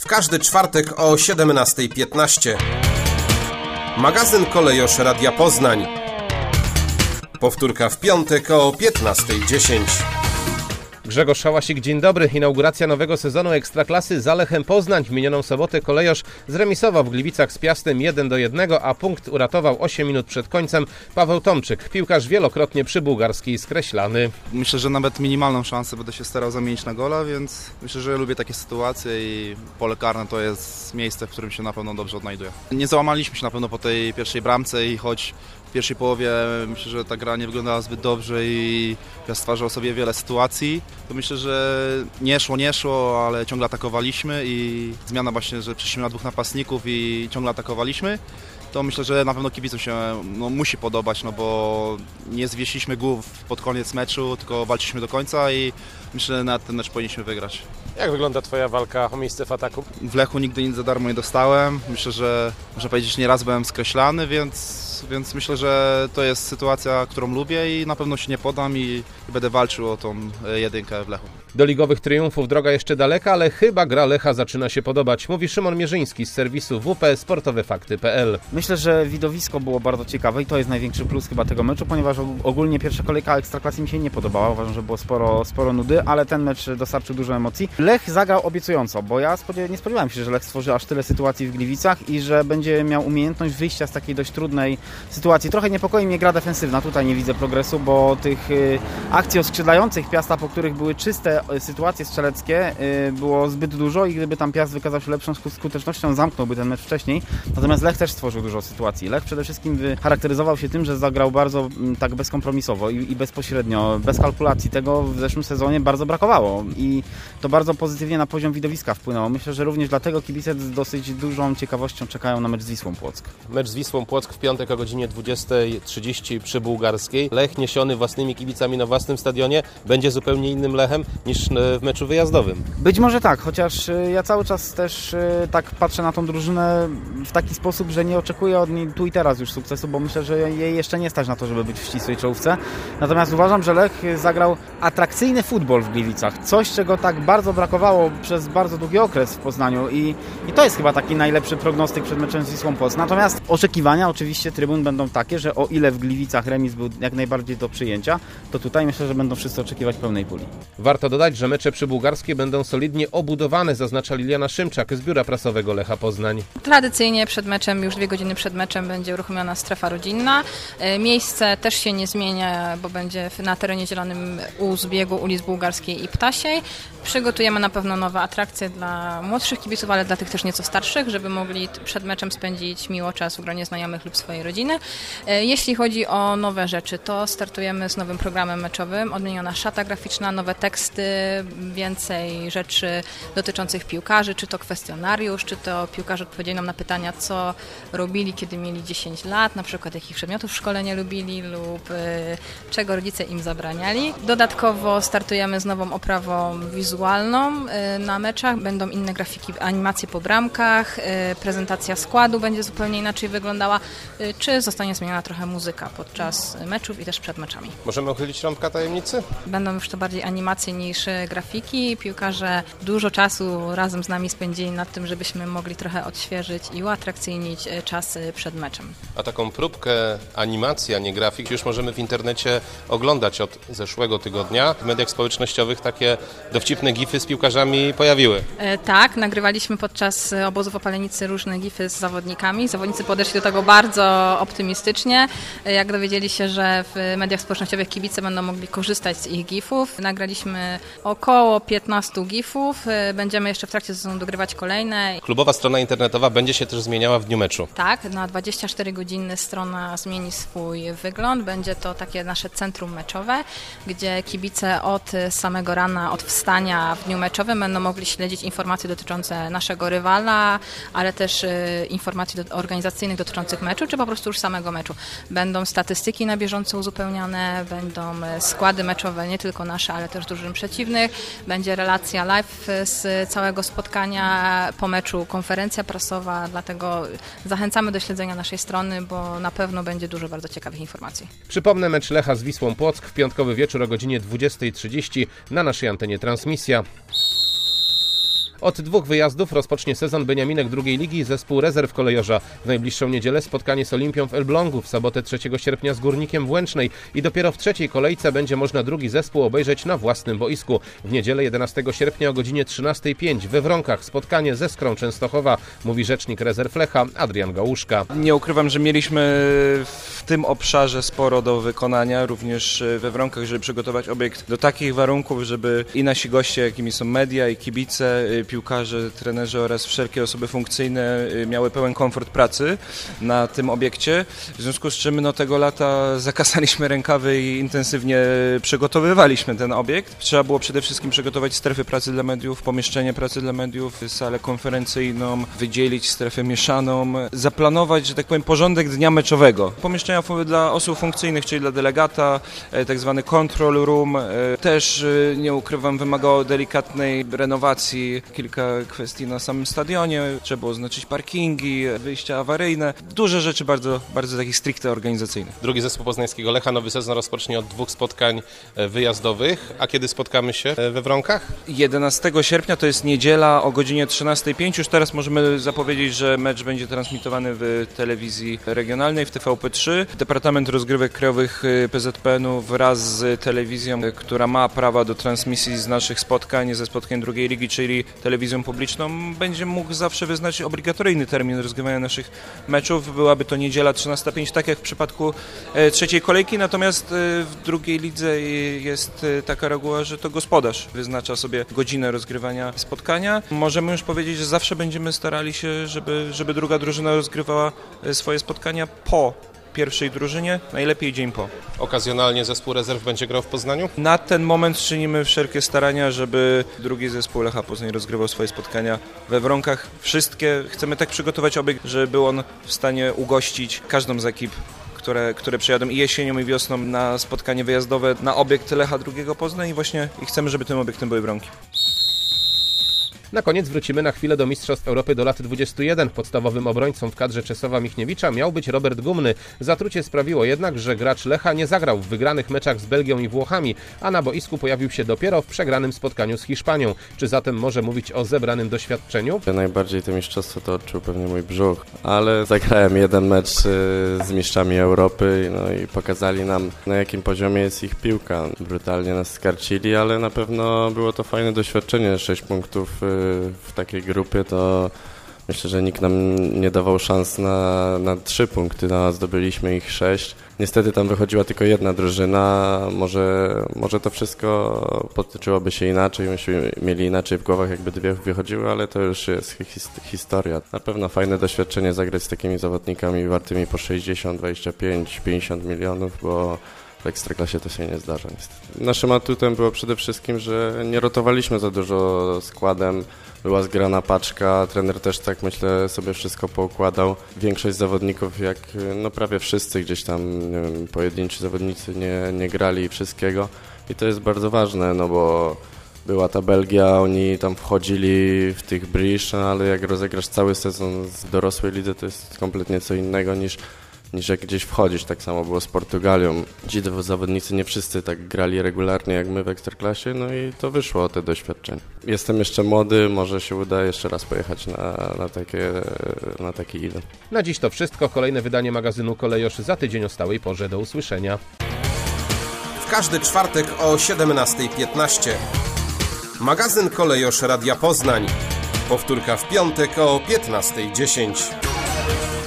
każdy czwartek o 17:15. Magazyn Kolejosz Radia Poznań. Powtórka w piątek o 15:10. Grzegorz Szałasik, dzień dobry. Inauguracja nowego sezonu Ekstraklasy za Lechem Poznań. W minioną sobotę Kolejosz zremisował w Gliwicach z Piastem 1-1, a punkt uratował 8 minut przed końcem Paweł Tomczyk, piłkarz wielokrotnie przybułgarski skreślany. Myślę, że nawet minimalną szansę będę się starał zamienić na gola, więc myślę, że lubię takie sytuacje i pole karne to jest miejsce, w którym się na pewno dobrze odnajduję. Nie załamaliśmy się na pewno po tej pierwszej bramce i choć w pierwszej połowie myślę, że ta gra nie wyglądała zbyt dobrze i Piast stwarzał sobie wiele sytuacji, to myślę, że nie szło, ale ciągle atakowaliśmy i zmiana właśnie, że przeszliśmy na dwóch napastników i ciągle atakowaliśmy, to myślę, że na pewno kibicom się musi podobać, bo nie zwiesiliśmy głów pod koniec meczu, tylko walczyliśmy do końca i myślę, że na ten mecz powinniśmy wygrać. Jak wygląda Twoja walka o miejsce w ataku? W Lechu nigdy nic za darmo nie dostałem. Myślę, że można powiedzieć, nieraz byłem skreślany, więc myślę, że to jest sytuacja, którą lubię i na pewno się nie podam i będę walczył o tą jedynkę w Lechu. Do ligowych triumfów droga jeszcze daleka, ale chyba gra Lecha zaczyna się podobać, mówi Szymon Mierzyński z serwisu wp-sportowefakty.pl. Myślę, że widowisko było bardzo ciekawe i to jest największy plus chyba tego meczu, ponieważ ogólnie pierwsza kolejka Ekstraklasy mi się nie podobała. Uważam, że było sporo nudy, ale ten mecz dostarczył dużo emocji. Lech zagrał obiecująco, bo ja nie spodziewałem się, że Lech stworzy aż tyle sytuacji w Gliwicach i że będzie miał umiejętność wyjścia z takiej dość trudnej sytuacji. Trochę niepokoi mnie gra defensywna, tutaj nie widzę progresu, bo tych akcji oskrzydlających Piasta, po których były czyste sytuacje strzeleckie, było zbyt dużo i gdyby tam Piast wykazał się lepszą skutecznością, zamknąłby ten mecz wcześniej. Natomiast Lech też stworzył dużo sytuacji. Lech przede wszystkim charakteryzował się tym, że zagrał bardzo tak bezkompromisowo i bezpośrednio, bez kalkulacji. Tego w zeszłym sezonie bardzo brakowało i to bardzo pozytywnie na poziom widowiska wpłynęło. Myślę, że również dlatego kibice z dosyć dużą ciekawością czekają na mecz z Wisłą Płock. Mecz z Wisłą Płock w piątek o godzinie 20:30 przy Bułgarskiej. Lech niesiony własnymi kibicami na własnym stadionie będzie zupełnie innym Lechem niż w meczu wyjazdowym. Być może tak, chociaż ja cały czas też tak patrzę na tą drużynę w taki sposób, że nie oczekuję od niej tu i teraz już sukcesu, bo myślę, że jej jeszcze nie stać na to, żeby być w ścisłej czołówce. Natomiast uważam, że Lech zagrał atrakcyjny futbol w Gliwicach. Coś, czego tak bardzo brakowało przez bardzo długi okres w Poznaniu i to jest chyba taki najlepszy prognostyk przed meczem z Wisłą Płock. Natomiast oczekiwania oczywiście trybun będą takie, że o ile w Gliwicach remis był jak najbardziej do przyjęcia, to tutaj myślę, że będą wszyscy oczekiwać pełnej puli. Warto dodać, że mecze przybułgarskie będą solidnie obudowane, zaznacza Liliana Szymczak z biura prasowego Lecha Poznań. Tradycyjnie przed meczem, już 2 godziny przed meczem będzie uruchomiona strefa rodzinna. Miejsce też się nie zmienia, bo będzie na terenie zielonym u zbiegu ulic Bułgarskiej i Ptasiej. Przygotujemy na pewno nowe atrakcje dla młodszych kibiców, ale dla tych też nieco starszych, żeby mogli przed meczem spędzić miło czas w gronie znajomych lub swojej rodziny. Jeśli chodzi o nowe rzeczy, to startujemy z nowym programem meczowym, odmieniona szata graficzna, nowe teksty, więcej rzeczy dotyczących piłkarzy, czy to kwestionariusz, czy to piłkarze odpowiedzieli nam na pytania, co robili, kiedy mieli 10 lat, na przykład jakich przedmiotów w szkole nie lubili lub czego rodzice im zabraniali. Dodatkowo startujemy z nową oprawą wizualną na meczach, będą inne grafiki, animacje po bramkach, prezentacja składu będzie zupełnie inaczej wyglądała, czy zostanie zmieniona trochę muzyka podczas meczów i też przed meczami. Możemy uchylić rąbka tajemnicy? Będą już to bardziej animacje niż grafiki. Piłkarze dużo czasu razem z nami spędzili nad tym, żebyśmy mogli trochę odświeżyć i uatrakcyjnić czas przed meczem. A taką próbkę animacji, a nie grafik już możemy w internecie oglądać od zeszłego tygodnia. W mediach społecznościowych takie dowcipne gify z piłkarzami pojawiły. Tak, nagrywaliśmy podczas obozu w Opalenicy różne gify z zawodnikami. Zawodnicy podeszli do tego bardzo optymistycznie. Jak dowiedzieli się, że w mediach społecznościowych kibice będą mogli korzystać z ich gifów. Nagraliśmy około 15 gifów. Będziemy jeszcze w trakcie sezonu dogrywać kolejne. Klubowa strona internetowa będzie się też zmieniała w dniu meczu. Tak, na 24 godziny strona zmieni swój wygląd. Będzie to takie nasze centrum meczowe, gdzie kibice od samego rana, od wstania w dniu meczowym będą mogli śledzić informacje dotyczące naszego rywala, ale też informacji organizacyjnych dotyczących meczu, czy po prostu już samego meczu. Będą statystyki na bieżąco uzupełniane, będą składy meczowe, nie tylko nasze, ale też drużyn przeciwnych. Będzie relacja live z całego spotkania, po meczu konferencja prasowa, dlatego zachęcamy do śledzenia naszej strony, bo na pewno będzie dużo bardzo ciekawych informacji. Przypomnę, mecz Lecha z Wisłą Płock w piątkowy wieczór o godzinie 20:30 na naszej antenie transmisja. Od 2 wyjazdów rozpocznie sezon beniaminek drugiej ligi zespół rezerw Kolejorza. W najbliższą niedzielę spotkanie z Olimpią w Elblągu, w sobotę 3 sierpnia z Górnikiem w Łęcznej i dopiero w trzeciej kolejce będzie można drugi zespół obejrzeć na własnym boisku. W niedzielę 11 sierpnia o godzinie 13:05 we Wronkach spotkanie ze Skrą Częstochowa, mówi rzecznik rezerw Lecha Adrian Gałuszka. Nie ukrywam, że mieliśmy w tym obszarze sporo do wykonania, również we Wronkach, żeby przygotować obiekt do takich warunków, żeby i nasi goście, jakimi są media, i kibice, piłkarze, trenerzy oraz wszelkie osoby funkcyjne miały pełen komfort pracy na tym obiekcie. W związku z czym tego lata zakasaliśmy rękawy i intensywnie przygotowywaliśmy ten obiekt. Trzeba było przede wszystkim przygotować strefy pracy dla mediów, pomieszczenie pracy dla mediów, salę konferencyjną, wydzielić strefę mieszaną, zaplanować, że tak powiem, porządek dnia meczowego. Pomieszczenia dla osób funkcyjnych, czyli dla delegata, tak zwany control room, też nie ukrywam, wymagało delikatnej renowacji, kilka kwestii na samym stadionie, trzeba było oznaczyć parkingi, wyjścia awaryjne, duże rzeczy bardzo takich stricte organizacyjnych. Drugi zespół poznańskiego Lecha nowy sezon rozpocznie od 2 spotkań wyjazdowych. A kiedy spotkamy się we Wronkach? 11 sierpnia to jest niedziela o godzinie 13:05. Już teraz możemy zapowiedzieć, że mecz będzie transmitowany w telewizji regionalnej, w TVP3. Departament Rozgrywek Krajowych PZPN-u wraz z telewizją, która ma prawa do transmisji z naszych spotkań, ze spotkań drugiej ligi, czyli telewizją publiczną, będzie mógł zawsze wyznaczyć obligatoryjny termin rozgrywania naszych meczów. Byłaby to niedziela 13:05, tak jak w przypadku trzeciej kolejki, natomiast w drugiej lidze jest taka reguła, że to gospodarz wyznacza sobie godzinę rozgrywania spotkania. Możemy już powiedzieć, że zawsze będziemy starali się, żeby druga drużyna rozgrywała swoje spotkania po pierwszej drużynie, najlepiej dzień po. Okazjonalnie zespół rezerw będzie grał w Poznaniu? Na ten moment czynimy wszelkie starania, żeby drugi zespół Lecha Poznań rozgrywał swoje spotkania we Wronkach. Wszystkie chcemy tak przygotować obiekt, żeby był on w stanie ugościć każdą z ekip, które przyjadą i jesienią, i wiosną na spotkanie wyjazdowe na obiekt Lecha II Poznań i chcemy, żeby tym obiektem były Wronki. Na koniec wrócimy na chwilę do Mistrzostw Europy do lat 21. Podstawowym obrońcą w kadrze Czesława Michniewicza miał być Robert Gumny. Zatrucie sprawiło jednak, że gracz Lecha nie zagrał w wygranych meczach z Belgią i Włochami, a na boisku pojawił się dopiero w przegranym spotkaniu z Hiszpanią. Czy zatem może mówić o zebranym doświadczeniu? Najbardziej to mistrzostwo to odczuł pewnie mój brzuch, ale zagrałem jeden mecz z mistrzami Europy i pokazali nam, na jakim poziomie jest ich piłka. Brutalnie nas skarcili, ale na pewno było to fajne doświadczenie. 6 punktów w takiej grupie to myślę, że nikt nam nie dawał szans na 3 punkty, a zdobyliśmy ich 6. Niestety tam wychodziła tylko jedna drużyna, może to wszystko potoczyłoby się inaczej, myśmy mieli inaczej w głowach, jakby 2 wychodziły, ale to już jest historia. Na pewno fajne doświadczenie zagrać z takimi zawodnikami wartymi po 60, 25, 50 milionów, bo w Ekstraklasie to się nie zdarza niestety. Naszym atutem było przede wszystkim, że nie rotowaliśmy za dużo składem, była zgrana paczka, trener też tak myślę sobie wszystko poukładał. Większość zawodników, prawie wszyscy gdzieś tam, nie wiem, pojedynczy zawodnicy nie grali wszystkiego i to jest bardzo ważne, bo była ta Belgia, oni tam wchodzili w tych brisz, ale jak rozegrasz cały sezon w dorosłej lidze, to jest kompletnie co innego niż jak gdzieś wchodzić. Tak samo było z Portugalią. Ci zawodnicy nie wszyscy tak grali regularnie jak my w Ekstraklasie, i to wyszło, te doświadczenie. Jestem jeszcze młody, może się uda jeszcze raz pojechać na taki event. Na dziś to wszystko. Kolejne wydanie magazynu Kolejosz za tydzień o stałej porze. Do usłyszenia. W każdy czwartek o 17:15. Magazyn Kolejosz Radia Poznań. Powtórka w piątek o 15:10.